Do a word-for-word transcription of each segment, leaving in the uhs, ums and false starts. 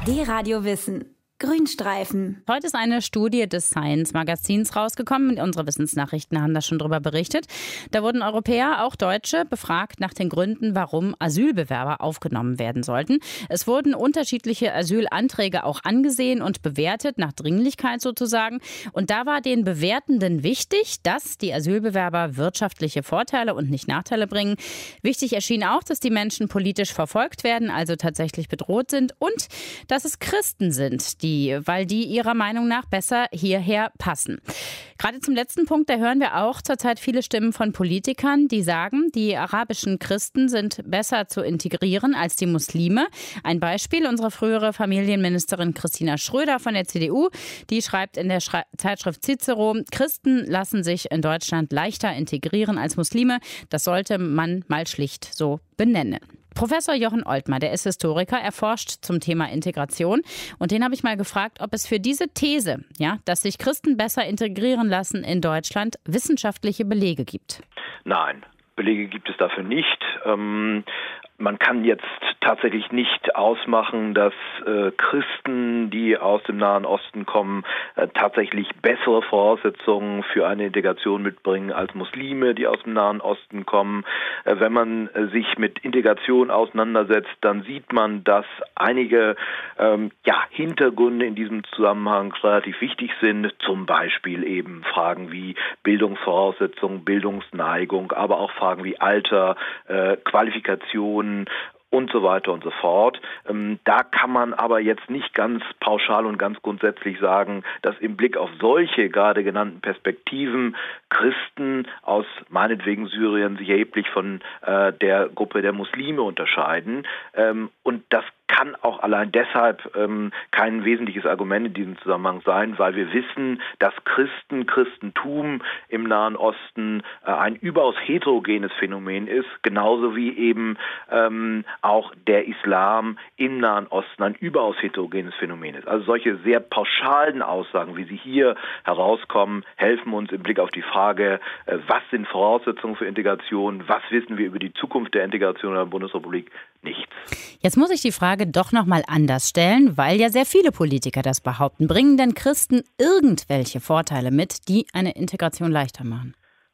D-Radio Wissen. Grünstreifen. Heute ist eine Studie des Science-Magazins rausgekommen. Unsere Wissensnachrichten haben da schon drüber berichtet. Da wurden Europäer, auch Deutsche, befragt nach den Gründen, warum Asylbewerber aufgenommen werden sollten. Es wurden unterschiedliche Asylanträge auch angesehen und bewertet, nach Dringlichkeit sozusagen. Und da war den Bewertenden wichtig, dass die Asylbewerber wirtschaftliche Vorteile und nicht Nachteile bringen. Wichtig erschien auch, dass die Menschen politisch verfolgt werden, also tatsächlich bedroht sind, und dass es Christen sind, die Die, weil die ihrer Meinung nach besser hierher passen. Gerade zum letzten Punkt, da hören wir auch zurzeit viele Stimmen von Politikern, die sagen, die arabischen Christen sind besser zu integrieren als die Muslime. Ein Beispiel, unsere frühere Familienministerin Christina Schröder von der C D U, die schreibt in der Schrei- Zeitschrift Cicero, Christen lassen sich in Deutschland leichter integrieren als Muslime. Das sollte man mal schlicht so benennen. Professor Jochen Oltmer, der ist Historiker, er forscht zum Thema Integration. Und den habe ich mal gefragt, ob es für diese These, ja, dass sich Christen besser integrieren lassen in Deutschland, wissenschaftliche Belege gibt. Nein, Belege gibt es dafür nicht. Ähm, man kann jetzt tatsächlich nicht ausmachen, dass äh, Christen, die aus dem Nahen Osten kommen, äh, tatsächlich bessere Voraussetzungen für eine Integration mitbringen als Muslime, die aus dem Nahen Osten kommen. Äh, wenn man äh, sich mit Integration auseinandersetzt, dann sieht man, dass einige ähm, ja, Hintergründe in diesem Zusammenhang relativ wichtig sind. Zum Beispiel eben Fragen wie Bildungsvoraussetzungen, Bildungsneigung, aber auch Fragen wie Alter, äh, Qualifikation und so weiter und so fort. Ähm, da kann man aber jetzt nicht ganz pauschal und ganz grundsätzlich sagen, dass im Blick auf solche gerade genannten Perspektiven Christen aus meinetwegen Syrien sich erheblich von äh, der Gruppe der Muslime unterscheiden. Ähm, und das kann auch allein deshalb ähm, kein wesentliches Argument in diesem Zusammenhang sein, weil wir wissen, dass Christen, Christentum im Nahen Osten äh, ein überaus heterogenes Phänomen ist, genauso wie eben ähm, auch der Islam im Nahen Osten ein überaus heterogenes Phänomen ist. Also solche sehr pauschalen Aussagen, wie sie hier herauskommen, helfen uns im Blick auf die Frage, äh, was sind Voraussetzungen für Integration, was wissen wir über die Zukunft der Integration in der Bundesrepublik? Nichts. Jetzt muss ich die Frage doch noch mal anders stellen, weil ja sehr viele Politiker das behaupten. Bringen denn Christen irgendwelche Vorteile mit, die eine Integration leichter machen?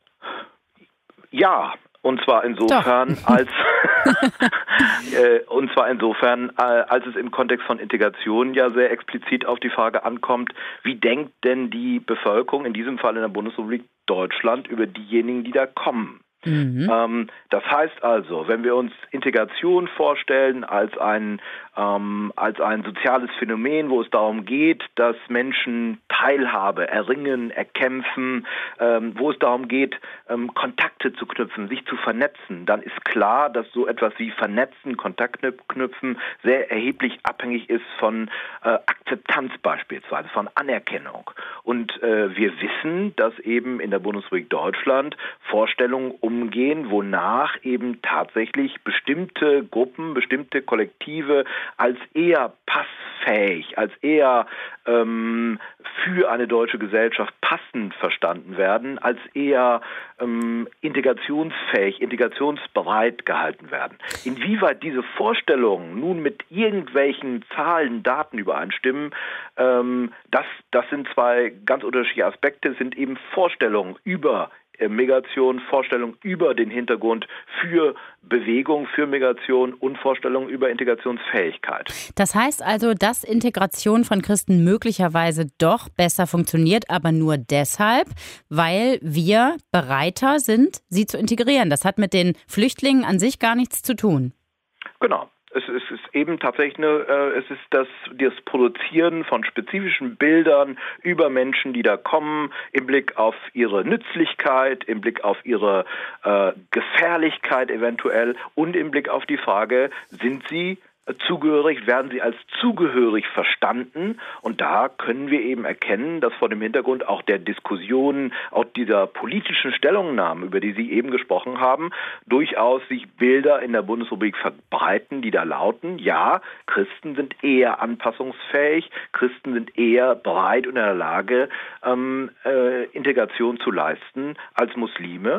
Ja, und zwar insofern, als äh, und zwar insofern, äh, als es im Kontext von Integration ja sehr explizit auf die Frage ankommt, wie denkt denn die Bevölkerung, in diesem Fall in der Bundesrepublik Deutschland, über diejenigen, die da kommen? Mhm. Ähm, das heißt also, wenn wir uns Integration vorstellen als ein, ähm, als ein soziales Phänomen, wo es darum geht, dass Menschen Teilhabe erringen, erkämpfen, ähm, wo es darum geht, ähm, Kontakte zu knüpfen, sich zu vernetzen, dann ist klar, dass so etwas wie Vernetzen, Kontakte knüpfen sehr erheblich abhängig ist von äh, Akzeptanz beispielsweise, von Anerkennung. Und äh, wir wissen, dass eben in der Bundesrepublik Deutschland Vorstellungen um umgehen, wonach eben tatsächlich bestimmte Gruppen, bestimmte Kollektive als eher passfähig, als eher ähm, für eine deutsche Gesellschaft passend verstanden werden, als eher ähm, integrationsfähig, integrationsbereit gehalten werden. Inwieweit diese Vorstellungen nun mit irgendwelchen Zahlen, Daten übereinstimmen, ähm, das, das sind zwei ganz unterschiedliche Aspekte, sind eben Vorstellungen über Migration, Vorstellungen über den Hintergrund für Bewegung, für Migration und Vorstellungen über Integrationsfähigkeit. Das heißt also, dass Integration von Christen möglicherweise doch besser funktioniert, aber nur deshalb, weil wir bereiter sind, sie zu integrieren. Das hat mit den Flüchtlingen an sich gar nichts zu tun. Genau. Es ist, es ist eben tatsächlich eine, äh, es ist das, das Produzieren von spezifischen Bildern über Menschen, die da kommen, im Blick auf ihre Nützlichkeit, im Blick auf ihre äh, Gefährlichkeit eventuell und im Blick auf die Frage, sind sie zugehörig, werden sie als zugehörig verstanden, und da können wir eben erkennen, dass vor dem Hintergrund auch der Diskussionen, auch dieser politischen Stellungnahmen, über die Sie eben gesprochen haben, durchaus sich Bilder in der Bundesrepublik verbreiten, die da lauten, ja, Christen sind eher anpassungsfähig, Christen sind eher bereit und in der Lage, ähm, äh, Integration zu leisten als Muslime.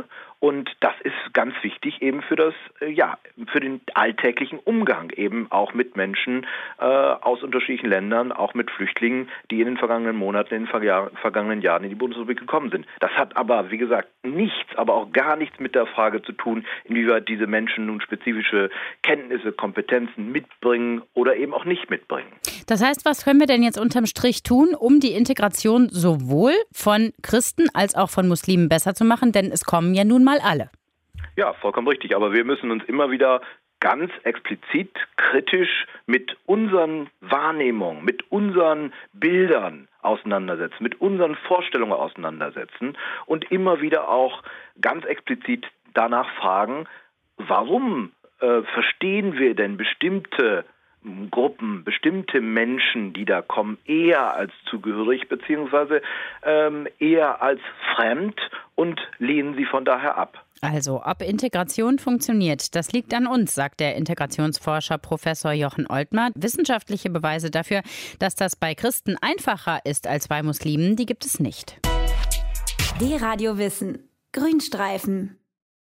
Und das ist ganz wichtig eben für das, ja, für den alltäglichen Umgang eben auch mit Menschen äh, aus unterschiedlichen Ländern, auch mit Flüchtlingen, die in den vergangenen Monaten, in den Verga- vergangenen Jahren in die Bundesrepublik gekommen sind. Das hat aber, wie gesagt, nichts, aber auch gar nichts mit der Frage zu tun, inwieweit diese Menschen nun spezifische Kenntnisse, Kompetenzen mitbringen oder eben auch nicht mitbringen. Das heißt, was können wir denn jetzt unterm Strich tun, um die Integration sowohl von Christen als auch von Muslimen besser zu machen? Denn es kommen ja nun mal alle. Ja, vollkommen richtig. Aber wir müssen uns immer wieder ganz explizit kritisch mit unseren Wahrnehmungen, mit unseren Bildern auseinandersetzen, mit unseren Vorstellungen auseinandersetzen und immer wieder auch ganz explizit danach fragen, warum äh, verstehen wir denn bestimmte Gruppen, bestimmte Menschen, die da kommen, eher als zugehörig beziehungsweise ähm, eher als fremd und lehnen sie von daher ab. Also, ob Integration funktioniert, das liegt an uns, sagt der Integrationsforscher Professor Jochen Oltmer. Wissenschaftliche Beweise dafür, dass das bei Christen einfacher ist als bei Muslimen, die gibt es nicht. D-Radio Wissen. Grünstreifen.